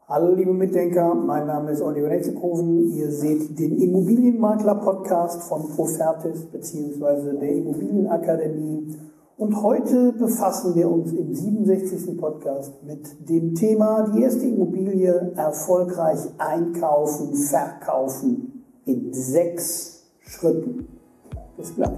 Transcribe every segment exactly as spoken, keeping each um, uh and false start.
Hallo liebe Mitdenker, mein Name ist Oliver Netzekoven. Ihr seht den Immobilienmakler-Podcast von Profertis bzw. der Immobilienakademie. Und heute befassen wir uns im siebenundsechzigsten Podcast mit dem Thema die erste Immobilie erfolgreich einkaufen, verkaufen in sechs Schritten. Bis gleich.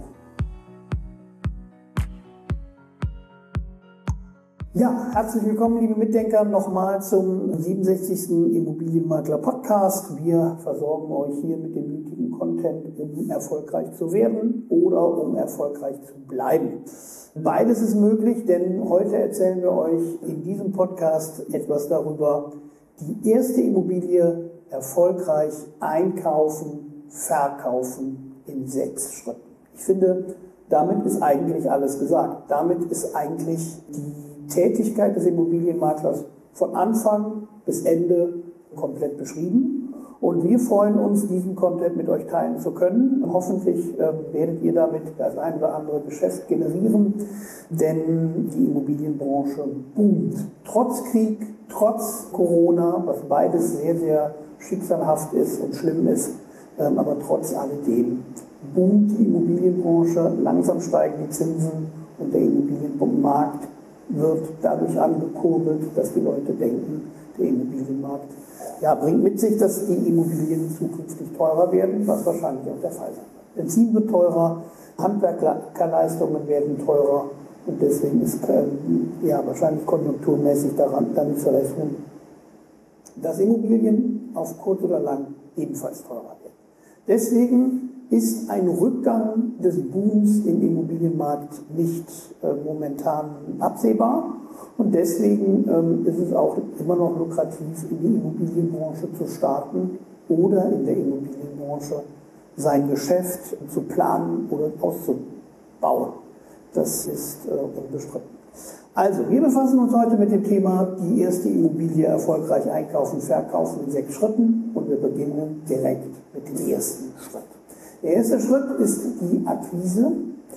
Ja, herzlich willkommen, liebe Mitdenker, nochmal zum siebenundsechzigsten Immobilienmakler-Podcast. Wir versorgen euch hier mit dem nötigen Content, um erfolgreich zu werden oder um erfolgreich zu bleiben. Beides ist möglich, denn heute erzählen wir euch in diesem Podcast etwas darüber, die erste Immobilie erfolgreich einkaufen, verkaufen in sechs Schritten. Ich finde, damit ist eigentlich alles gesagt. Damit ist eigentlich die Tätigkeit des Immobilienmaklers von Anfang bis Ende komplett beschrieben. Und wir freuen uns, diesen Content mit euch teilen zu können. Hoffentlich äh, werdet ihr damit das ein oder andere Geschäft generieren, denn die Immobilienbranche boomt. Trotz Krieg, trotz Corona, was beides sehr, sehr schicksalhaft ist und schlimm ist, ähm, aber trotz alledem boomt die Immobilienbranche, langsam steigen die Zinsen und der Immobilienmarkt wird dadurch angekurbelt, dass die Leute denken, der Immobilienmarkt ja, bringt mit sich, dass die Immobilien zukünftig teurer werden, was wahrscheinlich auch der Fall sein wird. Benzin wird teurer, Handwerkerleistungen werden teurer und deswegen ist ähm, ja, wahrscheinlich konjunkturmäßig daran damit zu rechnen, dass Immobilien auf kurz oder lang ebenfalls teurer werden. Deswegen ist ein Rückgang des Booms im Immobilienmarkt nicht äh, momentan absehbar. Und deswegen ähm, ist es auch immer noch lukrativ, in die Immobilienbranche zu starten oder in der Immobilienbranche sein Geschäft zu planen oder auszubauen. Das ist äh, unbestritten. Also, wir befassen uns heute mit dem Thema die erste Immobilie erfolgreich einkaufen, verkaufen in sechs Schritten und wir beginnen direkt mit dem ersten Schritt. Der erste Schritt ist die Akquise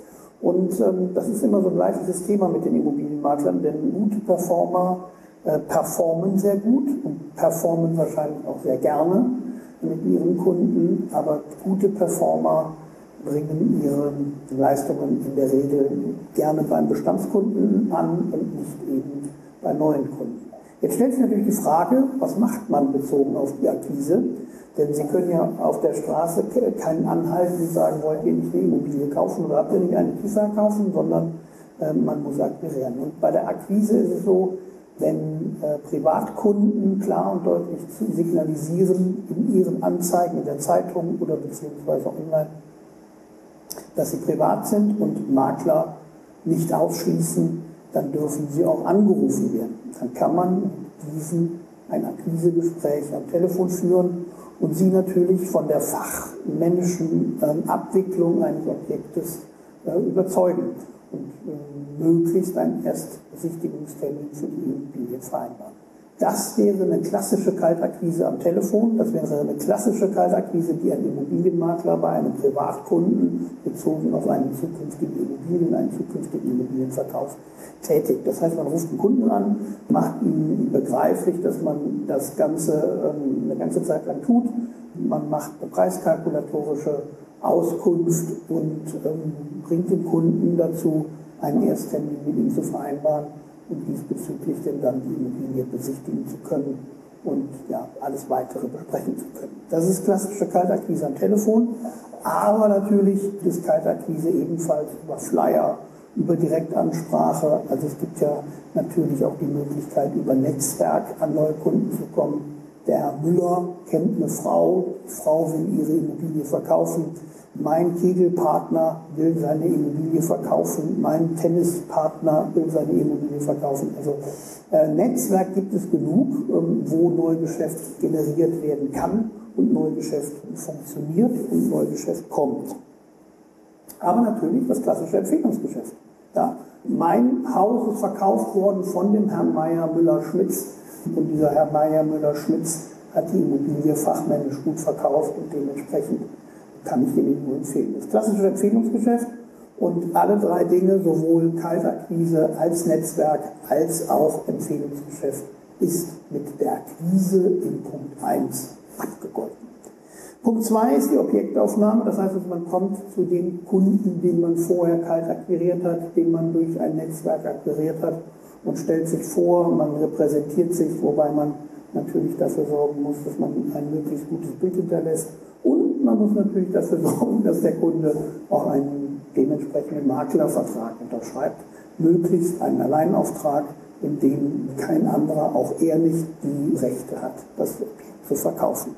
und ähm, das ist immer so ein leidiges Thema mit den Immobilienmaklern, denn gute Performer äh, performen sehr gut und performen wahrscheinlich auch sehr gerne mit ihren Kunden, aber gute Performer bringen ihre Leistungen in der Regel gerne beim Bestandskunden an und nicht eben bei neuen Kunden. Jetzt stellt sich natürlich die Frage, was macht man bezogen auf die Akquise? Denn Sie können ja auf der Straße keinen anhalten und sagen, wollt ihr nicht eine Immobilie kaufen oder habt ihr nicht eine Kiefer kaufen, sondern äh, man muss akquirieren. Und bei der Akquise ist es so, wenn äh, Privatkunden klar und deutlich signalisieren in ihren Anzeigen in der Zeitung oder beziehungsweise online, dass sie privat sind und Makler nicht ausschließen, dann dürfen sie auch angerufen werden. Dann kann man mit diesen ein Akquisegespräch am Telefon führen und sie natürlich von der fachmännischen ähm, Abwicklung eines Objektes äh, überzeugen und äh, möglichst einen Erstbesichtigungstermin für die Immobilie vereinbaren. Das wäre eine klassische Kaltakquise am Telefon, das wäre eine klassische Kaltakquise, die ein Immobilienmakler bei einem Privatkunden bezogen auf einen zukünftigen Immobilien, einen zukünftigen Immobilienverkauf tätigt. Das heißt, man ruft einen Kunden an, macht ihm begreiflich, dass man das Ganze ähm, eine ganze Zeit lang tut. Man macht eine preiskalkulatorische Auskunft und ähm, bringt den Kunden dazu, einen Ersttermin mit ihm zu vereinbaren und diesbezüglich denn dann die Immobilie besichtigen zu können und ja, alles Weitere besprechen zu können. Das ist klassische Kaltakquise am Telefon, aber natürlich ist Kaltakquise ebenfalls über Flyer, über Direktansprache. Also es gibt ja natürlich auch die Möglichkeit, über Netzwerk an neue Kunden zu kommen. Der Herr Müller kennt eine Frau, die Frau will ihre Immobilie verkaufen. Mein Kegelpartner will seine Immobilie verkaufen, mein Tennispartner will seine Immobilie verkaufen. Also äh, Netzwerk gibt es genug, ähm, wo Neugeschäft generiert werden kann und Neugeschäft funktioniert und Neugeschäft kommt. Aber natürlich das klassische Empfehlungsgeschäft. Ja? Mein Haus ist verkauft worden von dem Herrn Meier Müller-Schmitz und dieser Herr Meier Müller-Schmitz hat die Immobilie fachmännisch gut verkauft und dementsprechend kann ich Ihnen nur empfehlen. Das klassische Empfehlungsgeschäft und alle drei Dinge, sowohl Kaltakquise als Netzwerk als auch Empfehlungsgeschäft, ist mit der Akquise in Punkt eins abgegolten. Punkt zwei ist die Objektaufnahme, das heißt, man kommt zu dem Kunden, den man vorher kalt akquiriert hat, den man durch ein Netzwerk akquiriert hat und stellt sich vor, man repräsentiert sich, wobei man natürlich dafür sorgen muss, dass man ein möglichst gutes Bild hinterlässt und man muss natürlich dafür sorgen, dass der Kunde auch einen dementsprechenden Maklervertrag unterschreibt, möglichst einen Alleinauftrag, in dem kein anderer, auch er nicht, die Rechte hat, das Objekt zu verkaufen.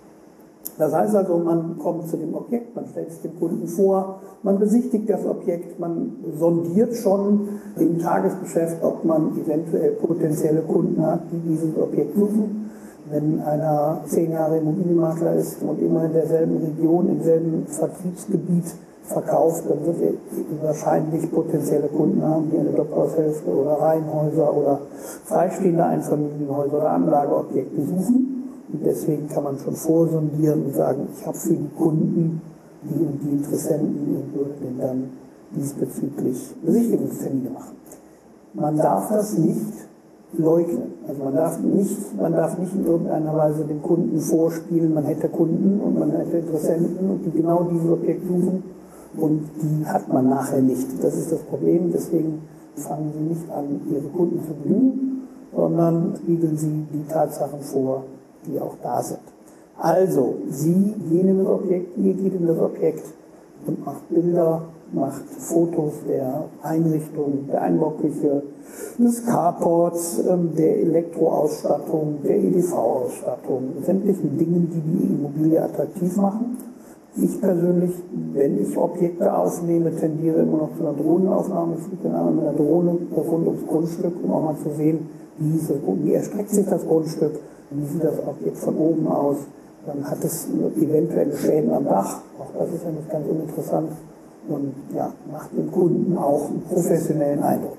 Das heißt also, man kommt zu dem Objekt, man stellt es dem Kunden vor, man besichtigt das Objekt, man sondiert schon im Tagesgeschäft, ob man eventuell potenzielle Kunden hat, die dieses Objekt suchen. Wenn einer zehn Jahre Immobilienmakler ist und immer in derselben Region, im selben Vertriebsgebiet verkauft, dann wird er wahrscheinlich potenzielle Kunden haben, die eine Doppelhaushälfte oder Reihenhäuser oder freistehende Einfamilienhäuser oder Anlageobjekte suchen. Und deswegen kann man schon vorsondieren und sagen, ich habe für die Kunden, die und die Interessenten und würde denen dann diesbezüglich Besichtigungstermine machen. Man darf das nicht leugnen. Also man darf nicht, man darf nicht in irgendeiner Weise dem Kunden vorspielen, man hätte Kunden und man hätte Interessenten und die genau dieses Objekt suchen und die hat man nachher nicht. Das ist das Problem, deswegen fangen Sie nicht an, Ihre Kunden zu belügen, sondern spiegeln Sie die Tatsachen vor, die auch da sind. Also, Sie gehen in das Objekt, ihr geht in das Objekt und macht Bilder, macht Fotos der Einrichtung, der Einbauküche, des Carports, der Elektroausstattung, der E D V-Ausstattung, sämtlichen Dingen, die die Immobilie attraktiv machen. Ich persönlich, wenn ich Objekte aufnehme, tendiere immer noch zu einer Drohnenaufnahme. Ich fliege dann einmal mit einer Drohne rund ums Grundstück, um auch mal zu sehen, wie, ist das, wie erstreckt sich das Grundstück, wie sieht das Objekt von oben aus. Dann hat es eventuelle Schäden am Dach, auch das ist ja nicht ganz uninteressant und ja, macht dem Kunden auch einen professionellen Eindruck.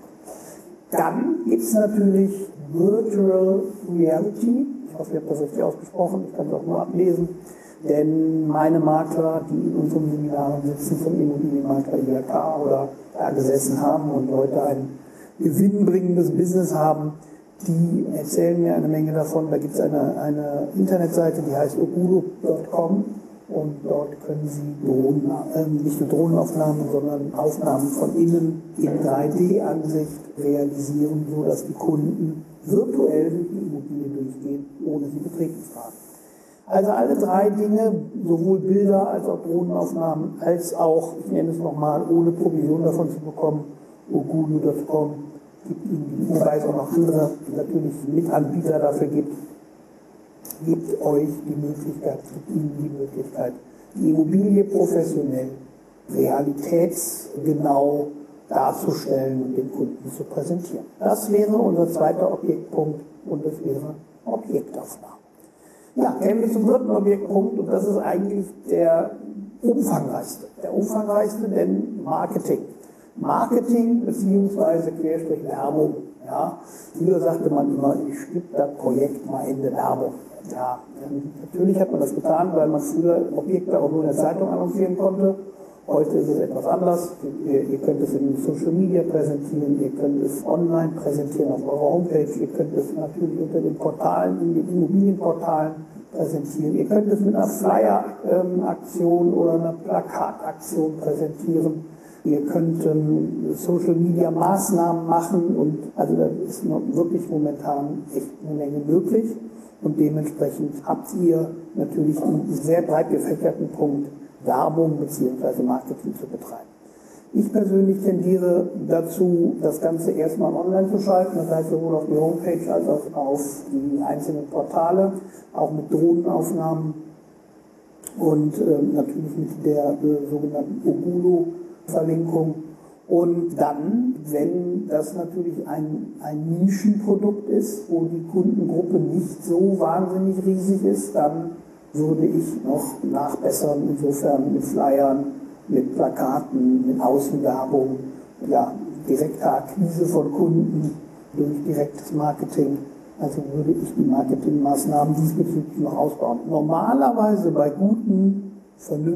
Dann gibt es natürlich Virtual Reality, ich hoffe, ich habe das richtig ausgesprochen, ich kann es auch nur ablesen, denn meine Makler, die in unseren Seminaren sitzen, zum Immobilienmakler I H K oder da gesessen haben und heute ein gewinnbringendes Business haben, die erzählen mir eine Menge davon. Da gibt es eine, eine Internetseite, die heißt ogulo punkt com und dort können Sie Drohnen, äh, nicht nur Drohnenaufnahmen, sondern Aufnahmen von innen in drei D-Ansicht realisieren, sodass die Kunden virtuell durch die Immobilie durchgehen, ohne sie betreten zu haben. Also alle drei Dinge, sowohl Bilder als auch Drohnenaufnahmen, als auch, ich nenne es nochmal, ohne Provision davon zu bekommen, ogulo punkt com. Gibt Ihnen, wobei es auch noch andere natürlich Mitanbieter dafür gibt, gibt euch die Möglichkeit, gibt Ihnen die Möglichkeit, die Immobilie professionell, realitätsgenau darzustellen und dem Kunden zu präsentieren. Das wäre unser zweiter Objektpunkt und das wäre Objektaufnahme. Ja, kämen wir zum dritten Objektpunkt und das ist eigentlich der umfangreichste. Der umfangreichste, denn Marketing. Marketing bzw. Querstrich Werbung. Ja. Früher sagte man immer, ich stimme das Projekt mal Ende Werbung. Ja, natürlich hat man das getan, weil man früher Objekte auch nur in der Zeitung annoncieren konnte. Heute ist es etwas anders. Ihr, ihr könnt es in Social Media präsentieren, ihr könnt es online präsentieren auf eurer Homepage, ihr könnt es natürlich unter den Portalen, in den Immobilienportalen präsentieren. Ihr könnt es mit einer Flyer-Aktion oder einer Plakataktion präsentieren. Ihr könnt ähm, Social Media Maßnahmen machen und also da ist noch wirklich momentan echt eine Menge möglich und dementsprechend habt ihr natürlich einen sehr breit gefächerten Punkt, Werbung bzw. Marketing zu betreiben. Ich persönlich tendiere dazu, das Ganze erstmal online zu schalten, das heißt sowohl auf die Homepage als auch auf die einzelnen Portale, auch mit Drohnenaufnahmen und äh, natürlich mit der äh, sogenannten Ogulo-Verlinkung. Und dann, wenn das natürlich ein, ein Nischenprodukt ist, wo die Kundengruppe nicht so wahnsinnig riesig ist, dann würde ich noch nachbessern, insofern mit Flyern, mit Plakaten, mit Außenwerbung, ja, direkte Akquise von Kunden durch direktes Marketing. Also würde ich die Marketingmaßnahmen diesbezüglich noch ausbauen. Normalerweise bei guten,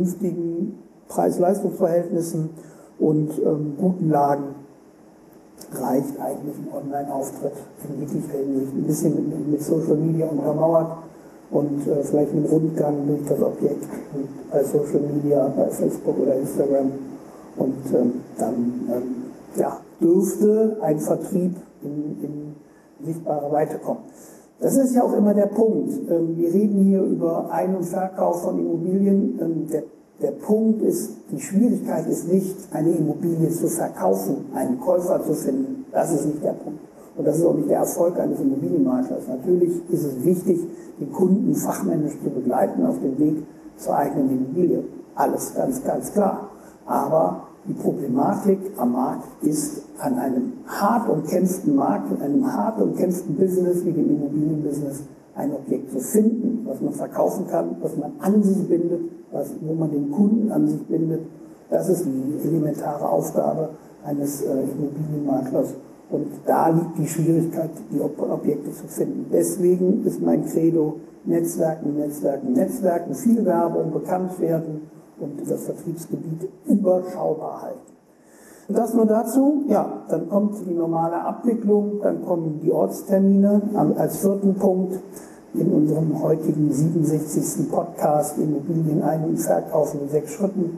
vernünftigen Preis-Leistungs-Verhältnissen und ähm, guten Lagen reicht eigentlich ein Online-Auftritt in jeglicher Hinsicht. Ein bisschen mit, mit Social Media untermauert und äh, vielleicht einen Rundgang durch das Objekt bei Social Media, bei Facebook oder Instagram. Und ähm, dann ähm, ja, dürfte ein Vertrieb in, in sichtbare Weite kommen. Das ist ja auch immer der Punkt. Ähm, wir reden hier über Ein- und Verkauf von Immobilien. Ähm, der Der Punkt ist, die Schwierigkeit ist nicht, eine Immobilie zu verkaufen, einen Käufer zu finden. Das ist nicht der Punkt. Und das ist auch nicht der Erfolg eines Immobilienmaklers. Natürlich ist es wichtig, den Kunden fachmännisch zu begleiten auf dem Weg zur eigenen Immobilie. Alles ganz, ganz klar. Aber die Problematik am Markt ist, an einem hart umkämpften Markt, in einem hart umkämpften Business wie dem Immobilienbusiness, ein Objekt zu finden, was man verkaufen kann, was man an sich bindet, was, wo man den Kunden an sich bindet. Das ist die elementare Aufgabe eines äh, Immobilienmaklers. Und da liegt die Schwierigkeit, die Ob Objekte zu finden. Deswegen ist mein Credo Netzwerken, Netzwerken, Netzwerken, viel Werbung, bekannt werden und das Vertriebsgebiet überschaubar halten. Und das nur dazu, ja, dann kommt die normale Abwicklung, dann kommen die Ortstermine als vierten Punkt in unserem heutigen siebenundsechzigsten Podcast Immobilien ein- und verkaufen in sechs Schritten.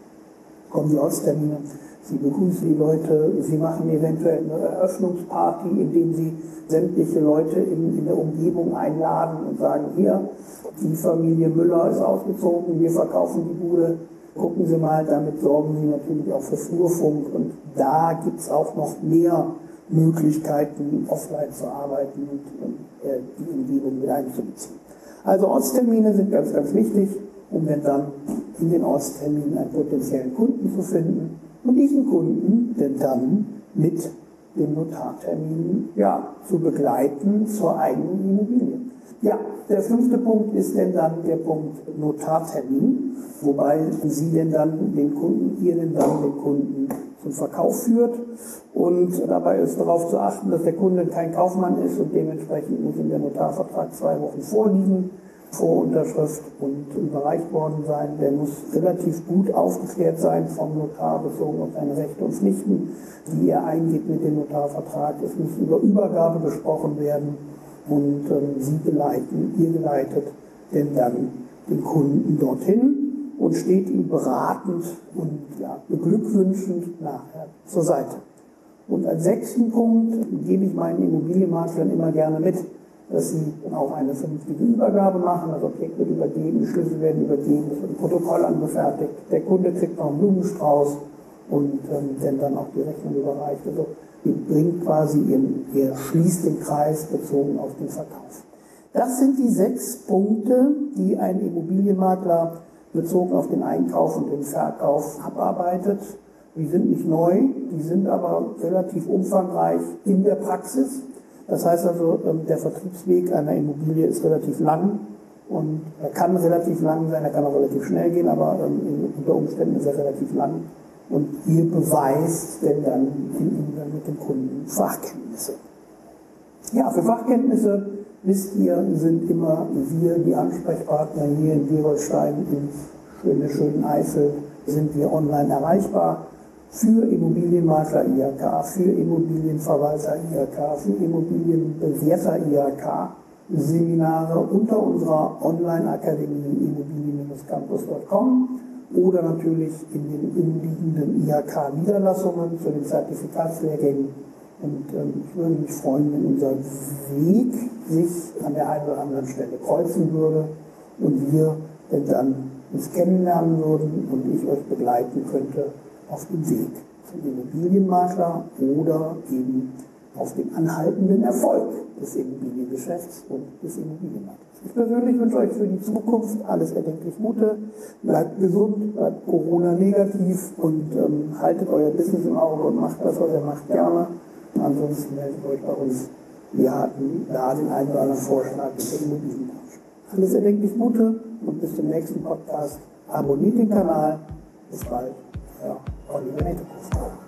Kommen die Ortstermine, Sie begrüßen die Leute, Sie machen eventuell eine Eröffnungsparty, indem Sie sämtliche Leute in, in der Umgebung einladen und sagen, hier, die Familie Müller ist ausgezogen, wir verkaufen die Bude. Gucken Sie mal, damit sorgen Sie natürlich auch für Flurfunk und da gibt es auch noch mehr Möglichkeiten, offline zu arbeiten und äh, die Umgebung mit einzubeziehen. Also Ortstermine sind ganz, ganz wichtig, um dann in den Ortsterminen einen potenziellen Kunden zu finden und diesen Kunden denn dann mit dem Notartermin ja, zu begleiten zur eigenen Immobilie. Ja, der fünfte Punkt ist denn dann der Punkt Notartermin, wobei Sie denn dann den Kunden, ihr denn dann den Kunden zum Verkauf führt. Und dabei ist darauf zu achten, dass der Kunde kein Kaufmann ist und dementsprechend muss ihm der Notarvertrag zwei Wochen vorliegen, vor Unterschrift und überreicht worden sein. Der muss relativ gut aufgeklärt sein vom Notar bezogen auf seine Rechte und Pflichten, die er eingeht mit dem Notarvertrag. Es muss über Übergabe gesprochen werden. Und ähm, Sie geleiten, ihr geleitet denn dann den Kunden dorthin und steht ihm beratend und ja, beglückwünschend nachher zur Seite. Und als sechsten Punkt gebe ich meinen Immobilienmaklern immer gerne mit, dass sie auch eine vernünftige Übergabe machen. Das Objekt wird übergeben, die Schlüssel werden übergeben, es wird ein Protokoll angefertigt, der Kunde kriegt noch einen Blumenstrauß und ähm, dann, dann auch die Rechnung überreicht. Also, ihr bringt quasi, ihr, ihr schließt den Kreis bezogen auf den Verkauf. Das sind die sechs Punkte, die ein Immobilienmakler bezogen auf den Einkauf und den Verkauf abarbeitet. Die sind nicht neu, die sind aber relativ umfangreich in der Praxis. Das heißt also, der Vertriebsweg einer Immobilie ist relativ lang und er kann relativ lang sein, er kann auch relativ schnell gehen, aber unter Umständen ist er relativ lang. Und ihr beweist denn dann im Umgang mit dem Kunden Fachkenntnisse. Ja, für Fachkenntnisse, wisst ihr, sind immer wir die Ansprechpartner hier in Gerolstein, in der schönen Eifel, sind wir online erreichbar. Für Immobilienmakler I H K, für Immobilienverwalter I H K, für Immobilienbewerter I H K, Seminare unter unserer Online-Akademie immobilien campus punkt com. Oder natürlich in den umliegenden I H K-Niederlassungen zu den Zertifikatslehrgängen. Und ähm, ich würde mich freuen, wenn unser Weg sich an der einen oder anderen Stelle kreuzen würde und wir denn dann uns kennenlernen würden und ich euch begleiten könnte auf dem Weg zum Immobilienmakler oder eben auf dem anhaltenden Erfolg des Immobiliengeschäfts und des Immobilienmarktes. Ich persönlich wünsche euch für die Zukunft alles erdenklich Gute, bleibt gesund, bleibt Corona-negativ und ähm, haltet euer Business im Auge und macht das, was ihr macht, gerne. Und ansonsten meldet euch bei uns. Wir hatten da den einen oder anderen Vorschlag mit der Immobilienbranche. Alles erdenklich Gute und bis zum nächsten Podcast. Abonniert den Kanal. Bis bald. Ja, Oliver Nettekow.